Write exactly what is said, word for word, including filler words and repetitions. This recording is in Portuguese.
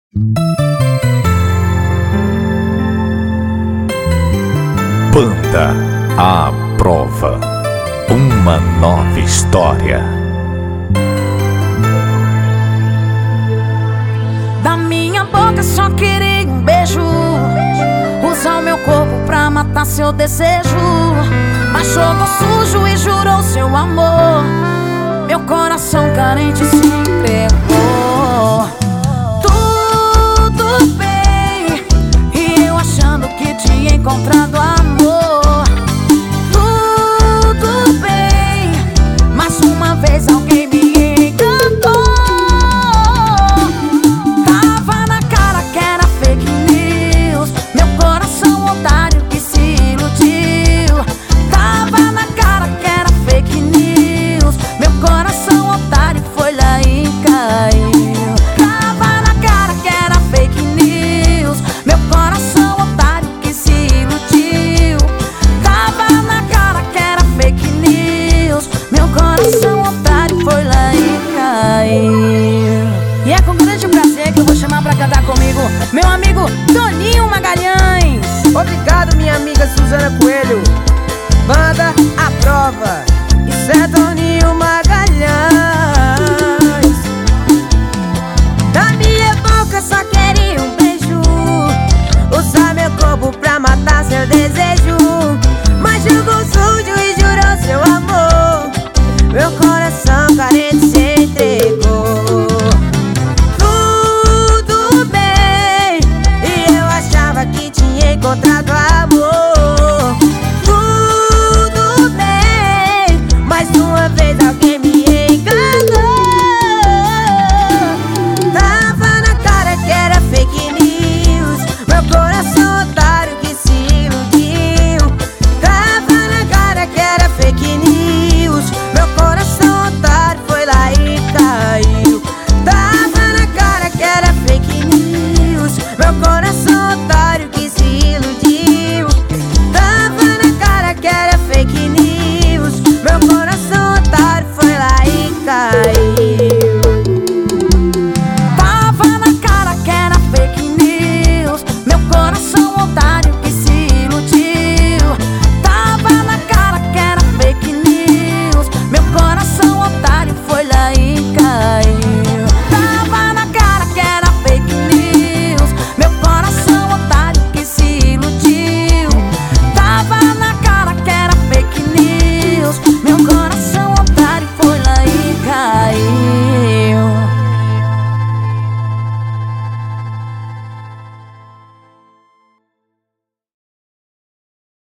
Banda à Prova, uma nova história. Da minha boca só queria um beijo, usar o meu corpo pra matar seu desejo. Baixou do sujo e jurou seu amor, meu coração carente se entregou. Tudo bem, e eu achando que tinha encontrado amor. Tudo bem, mais uma vez alguém me encantou. Tava na cara que era fake news, meu coração otário que se iludiu. Tava na cara que era fake news, meu coração otário foi lá e caiu. Tava na cara que era fake news, meu coração otário que se iludiu. Tava na cara que era fake news, meu coração otário foi lá e caiu. E é com grande prazer que eu vou chamar pra cantar comigo meu amigo Toninho Magalhães. Obrigado, minha amiga Suzana Coelho. Banda à Prova. Isso é Toninho Magalhães.